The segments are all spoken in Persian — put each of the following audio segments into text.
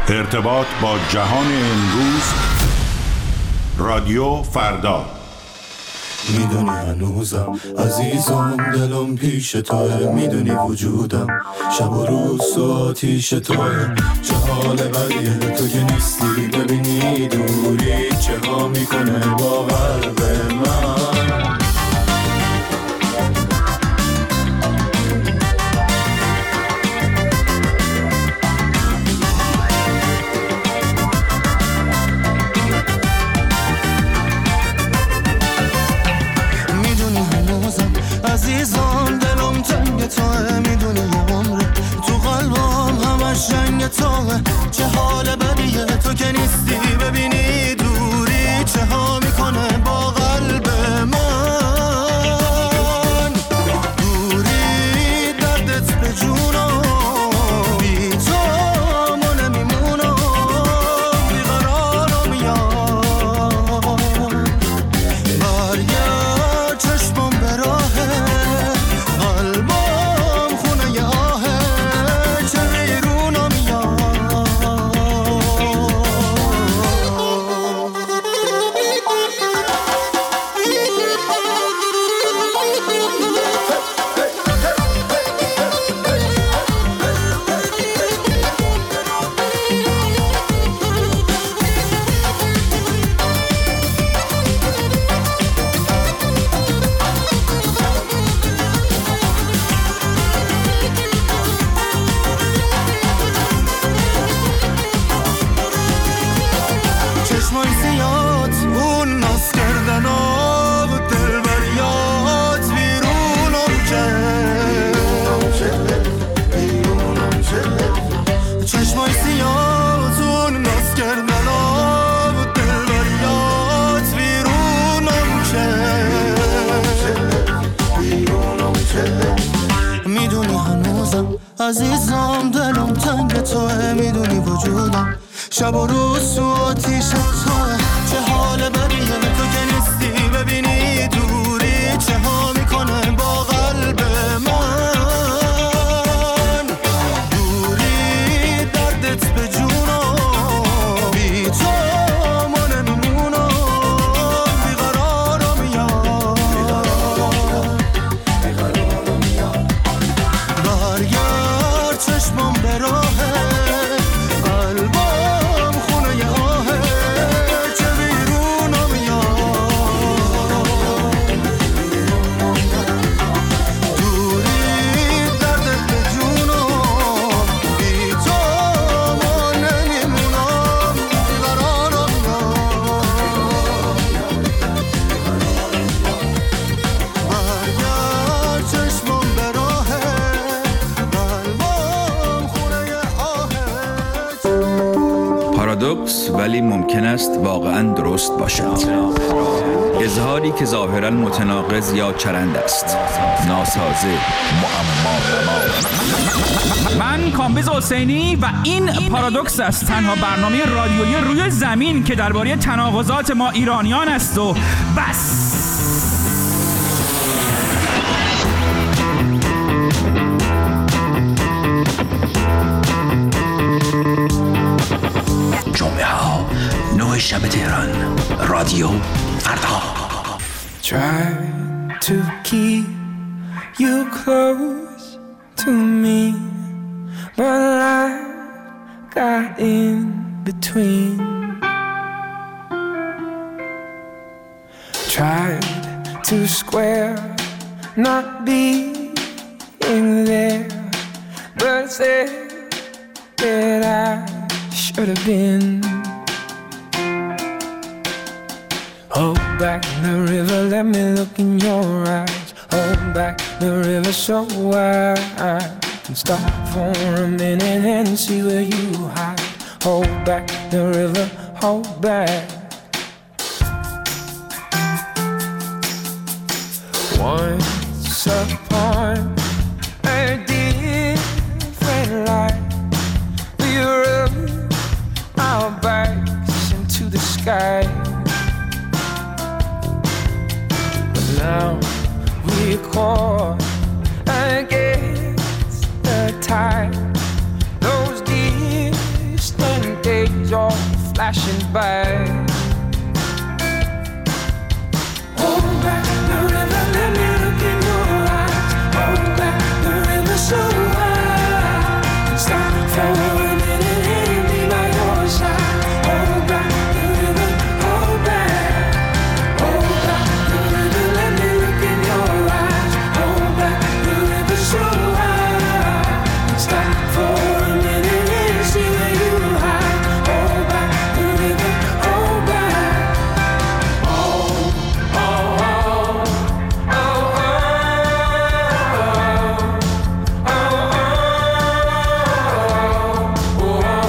ارتباط با جهان امروز. رادیو فردا. میدونی هنوزم عزیزم دلم پیش توه، میدونی وجودم شب و روز تو آتیش توه. چه حال بدیه تو که نیستی، ببینی دوری چه ها میکنه با قلب من. عزیزم دلم تنگ توه، میدونی یه عمره تو قلبم همش رنگ توه. چه حال بدیه تو که نیستی، ببینی دوری چه ها میکنه با قلب من. دوری دردت به جونم، بی تو ما نمیمونم، بیقرارم میاد. برگرد چشمم به راه، عزیزم دلم تنگ توه، میدونی وجودم شب و روز تو آتیش توه. چه حال بدیه تو که نیستی، ببینی دوری چه ها میکنه با قلب من. دوری دردت به جونم، بی تو ما نمیمونم، بیقرارم میاد. برگرد چشمم به راه، قلبم خونه آهه، چه بیرونم میاد. دوری دردت به جونم، بی تو ما نمیمونم، بیقرارم میاد. برگرد چشمم به راه، پارادوکس ولی ممکن است واقعاً درست باشد. اظهاری که ظاهراً متناقض یا چرند است، ناسازه، معما. من کامبیز حسینی و این پارادوکس است، تنها برنامه رادیویی روی زمین که درباره تناقضات ما ایرانیان است و بس. جمعه ها 9 شب تهران، رادیو فردا. Try to keep you close to me, but life got in between. Tried to square not being there, but said that I should have been. Hold back the river, let me look in your eyes. Hold back the river so I can stop for a minute and see where you hide. Hold back the river, hold back. Once upon a different life, we rubbed our backs into the sky. But now we're caught against the tide. Those distant flashing by. Hold back the river, let me look in your eyes. Hold back the river so wide. And stop for a minute and be by your side. Hold back the river, hold back. Hold back the river, let me look in your eyes. Hold back the river so wide. And stop for a minute and see where you hide. Hold back the river, hold back. Oh, oh, oh, oh, oh, oh, oh,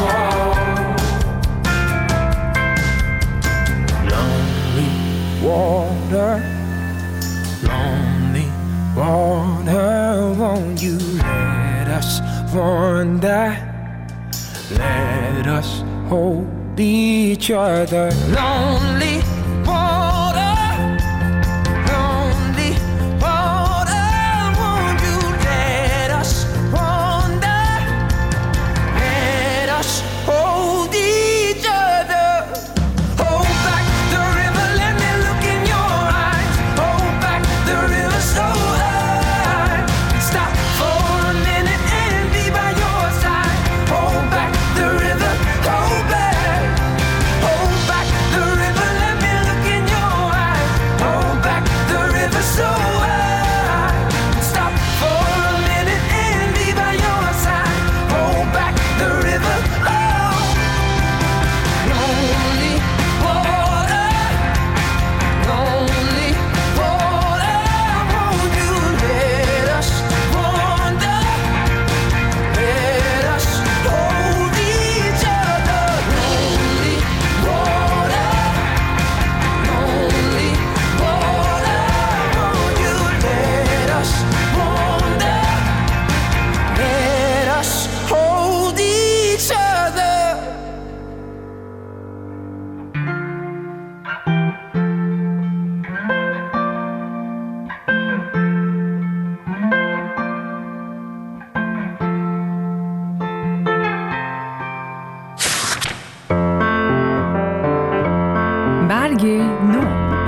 oh. Lonely water, won't you let us wander? Let us hold each other. Lonely water, won't you let us wander? Let us hold each other. Hold back the river, let me look in your eyes. Hold back the river so high. Stop for a minute and be by your side. Hold back the river, hold back. Hold back the river, let me look in your eyes. Hold back the river so high. Stop for a minute and be by your side. Hold back the river, oh. Lonely water, won't you let us wander? Let us hold each other. Lonely water, won't you let us wander? Let us hold each other. برگ نو.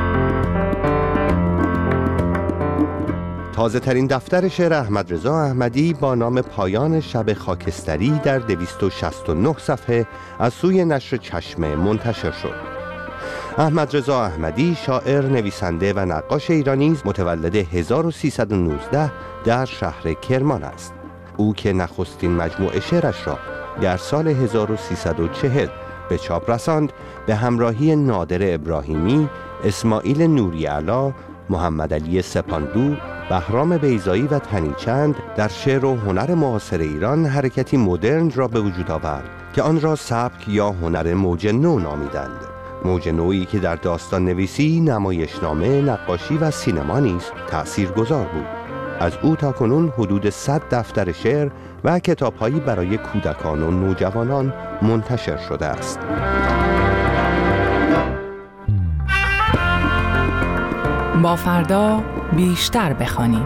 تازه ترین دفتر شعر احمدرضا احمدی با نام پایان شب خاکستری در 269 صفحه از سوی نشر چشمه منتشر شد. احمدرضا احمدی شاعر، نویسنده و نقاش ایرانی است، متولد 1319 در شهر کرمان است. او که نخستین مجموعه شعرش را در سال 1340 به چاپ رساند، به همراهی نادر ابراهیمی، اسماعیل نوری‌علا، محمد علی سپاندو، بهرام بیضایی و تنیچند در شعر و هنر معاصر ایران حرکتی مدرن را به وجود آورد که آن را سبک یا هنر موج نو نامیدند. موج نویی که در داستان نویسی، نمایشنامه، نقاشی و سینما نیز تأثیرگذار بود. از او تاکنون حدود 100 دفتر شعر و کتاب‌هایی برای کودکان و نوجوانان منتشر شده است. با فردا بیشتر بخوانیم.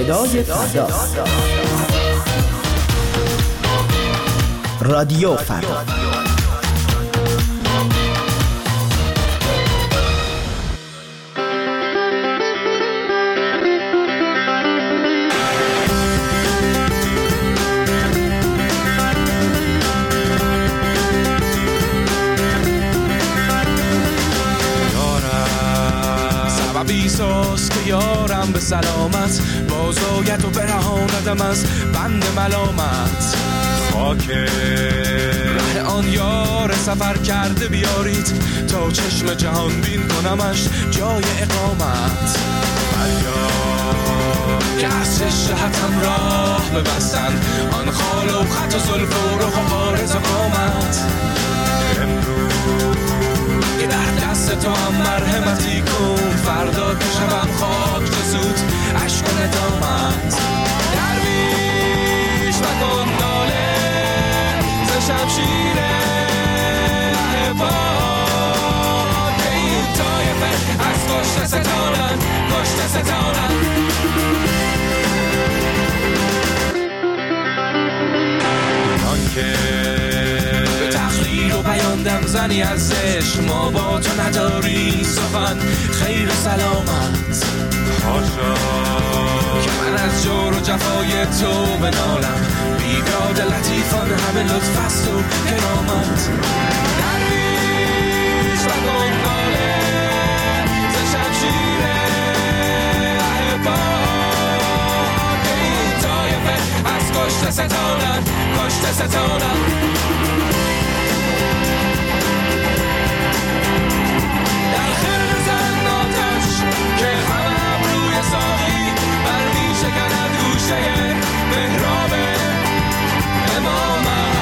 صدای فردا. رادیو فردا. بیساز که یارم به سلامت بازاید و برهاندم از بند ملامت. خاک ره آن یار سفر کرده بیارید تا چشم جهان بین کنمش جای اقامت. که از شهتم راه ببستن آن خال و خط و زلف و رخ و عارض و قامت. که در دست تو هم مرحمتی کن فردا که شبم خاک زود عشق و ندامت. درویش مکن ناله ز شمشیر احباب که این طایفه از کشته ستانن کشته ستانن. بیاندم زنی ازش ما با تو نداریم سخن خیر و سلامت. حاشا که من از جور و جفای تو بنالم بیداد لطیفان همه لطف است و کرامت. درویش و گنگاله ز شمشیر احباب که این طایفه از کشته ستانن کشته ستانن. که همم روی ساقی برمی شکند گوشه محراب امامت.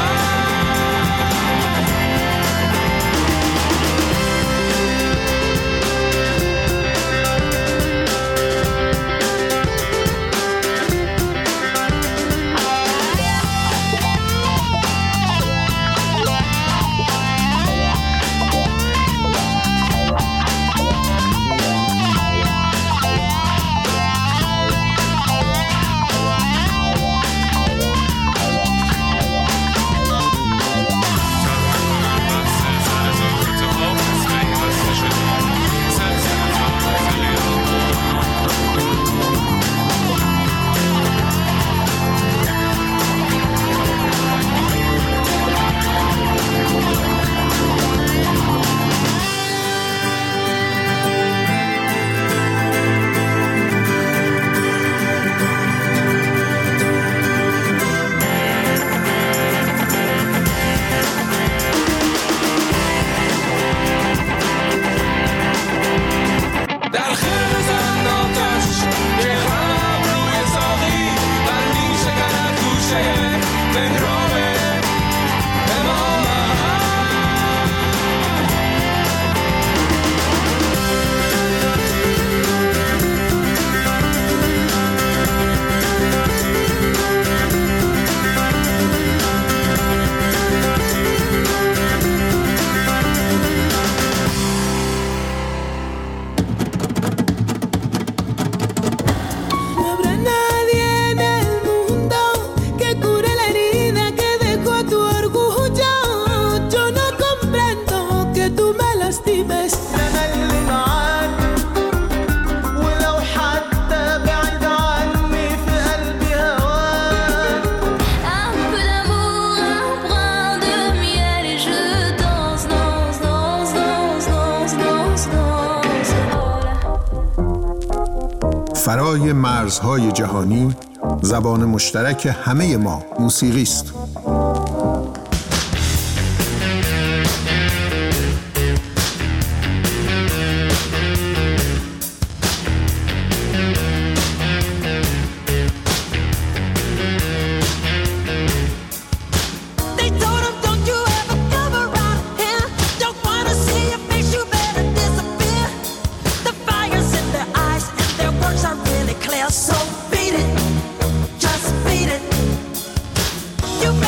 فرای مرزهای جهانی زبان مشترک همه ما موسیقی است. So beat it, just beat it. You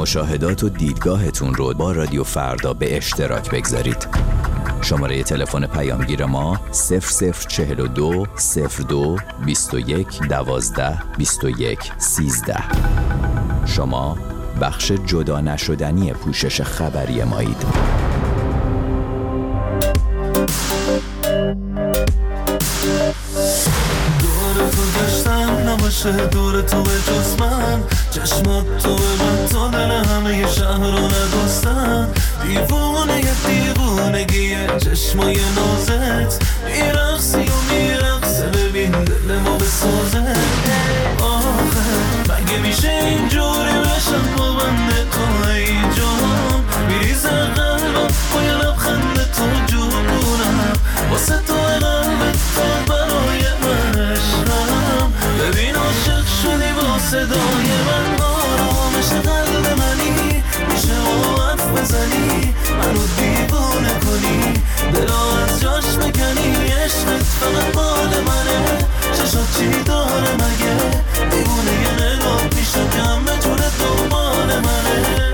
مشاهدات و دیدگاهتون رو با رادیو فردا به اشتراک بگذارید. شماره تلفن پیامگیر ما 0042 02 21 12 21 13. شما بخش جدا نشدنی پوشش خبری مایید. دور تو گشتم نباشه دور تو به جز من، چشمات تو به من تا دل همه شهر رو ندوستم. دیوونه دیوونگیه چشمای نازت، میرقصی و میرقصه ببین دل ما بسازه. آخه مگه میشه اینجوری بشم با بنده تو ای جان، میریزه قلبم با یه لبخند تو جونم، واسه تو قلبت تو برای من عشقم. ببین عاشق شدی با صدای من، آرامش قلب منی، میشه با حرف بزنی منو دیوونه کنی، دلا از جاش بکنی. عشقت فقط مال منه، چشات چی داره مگه، دیوونه یه نگاه میشه که همه جوره دنبال منه.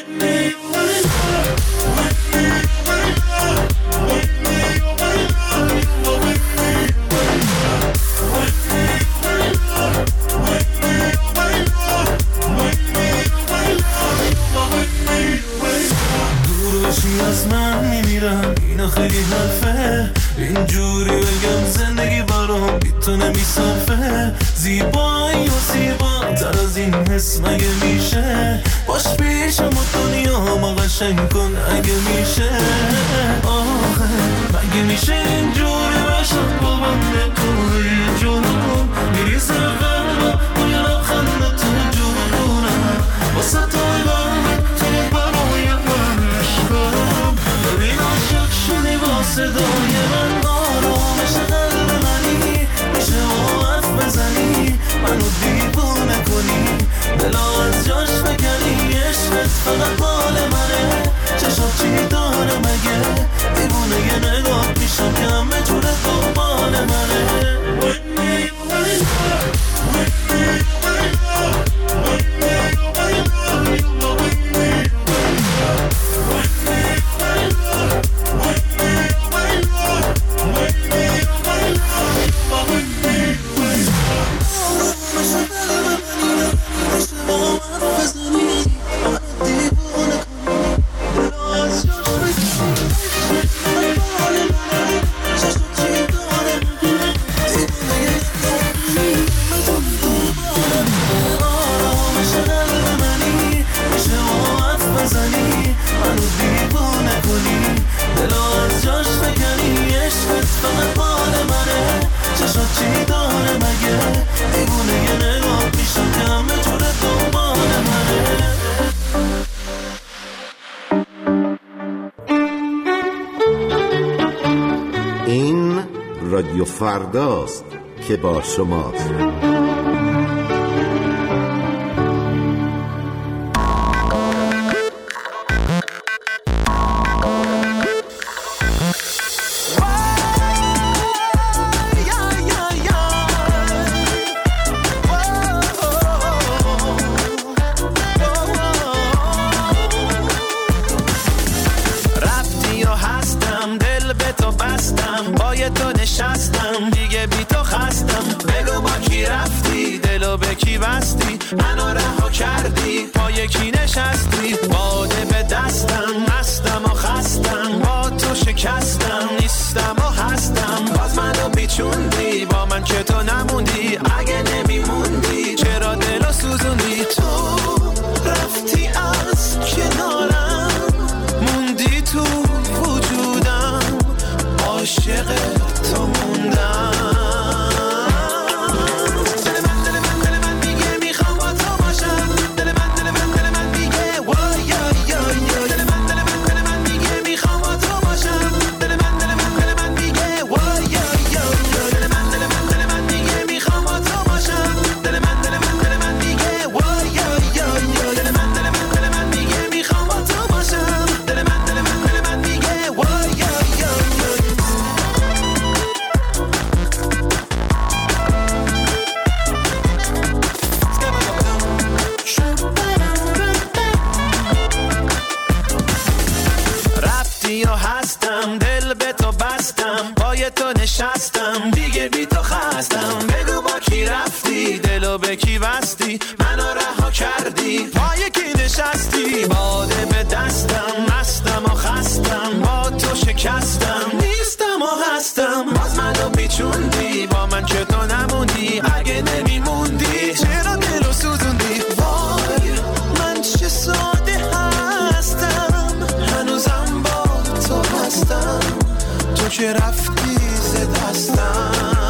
از من میمیرم اینا خیلی حرفه، اینجوری بگم زندگی برام بی تو نمیصرفه. زیبایی و زیبا تر از این حس مگه میشه، باش پیشم و دنیا ما قشنگ کن اگه میشه. آخه مگه میشه اینجوری بشم با بنده توی جنون، میریزه قلبم با یه لبخند تو جونم، واسه تو قلبم تو برای من عشقم. ببین عاشق شدی با صدای من، آرامش قلب منی، میشه با حرف بزنی منو دیوونه کنی، دلا از جاش بکنی. عشقت فقط مال منه، چشات چی داره مگه، دیوونه یه نگاه میشم که همه جوره دنبال منه. این رادیو فرداست که با شماست. منو رها کردی پای کی نشستی، باده به دستم مستم و خستم، با تو شکستم نیستم و هستم، باز منو پیچوندی با من که تو نموندی، اگه نمیموندی چرا دلو سوزوندی، تو رفتی از کنارم موندی تو وجودم، عاشق تو موندم. دل یا هستم، دل به تو بستم، پای تو نشستم، دیگه بی تو خستم. بگو با کی رفتی، دلو به کی بستی، منو رها کردی، پای کی نشستی. باده به دستم، مستم و خستم، با تو شکستم، نیستم و هستم. باز منو پیچوندی، با من که تو نموندی، اگه نمیموندی چرا دلو سوزوندی. وای من چه ساده هستم، هنوزم با تو هستم، تو که رفتی ز دستم.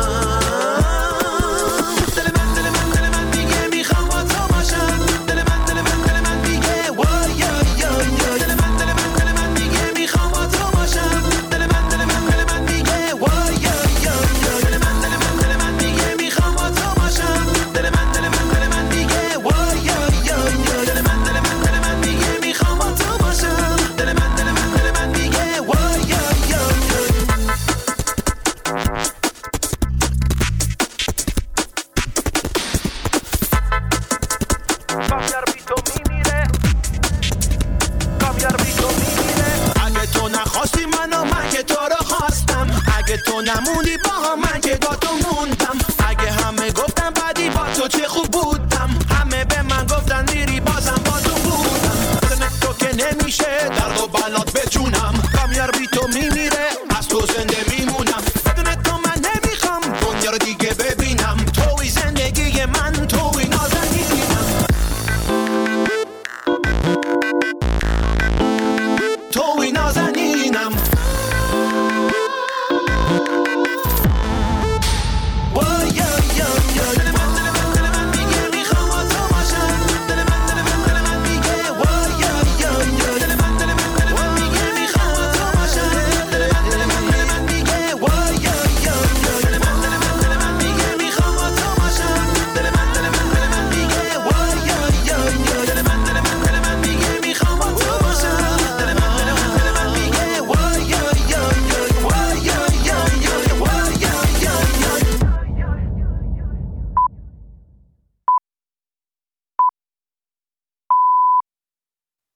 تو نموندی با من که با تو موندم. اگه همه گفتن بعدی با تو چه خوب بودم، همه به من گفتن میری بازم با تو بودم. بدون تو که نمیشه درد و بلات